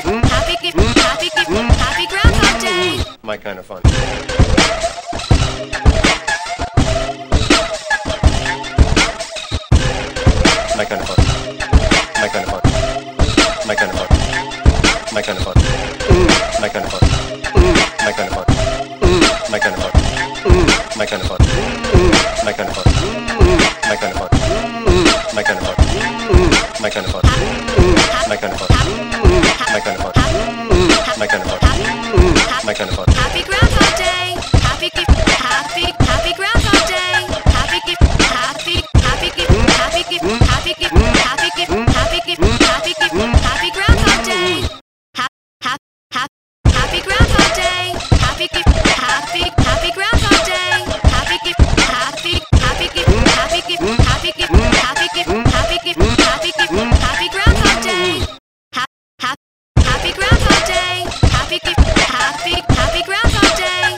Happy Groundhog Day. My kind of fun. My kind of fun. My kind of fun. My kind of fun. My kind of fun. My kind of fun. My kind of fun. My kind of fun. My kind of fun. My kind of fun. My kind of fun. My kind of fun. My kind of fun. My kind of fun. My kind of fun. My kind of fun. My kind of fun. Happy Groundhog Day. Happy Groundhog Day. Happy Groundhog Day. Happy Groundhog Day. Happy Groundhog Day. Happy Groundhog Day. Happy Groundhog Day. Happy Groundhog Day.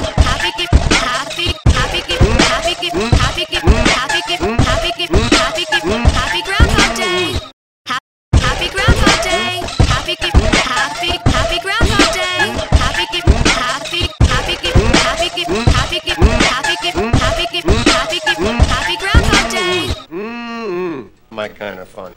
Happy Groundhog Day. Happy Groundhog Day. Happy Groundhog Day. Happy Groundhog Day. My kind of fun.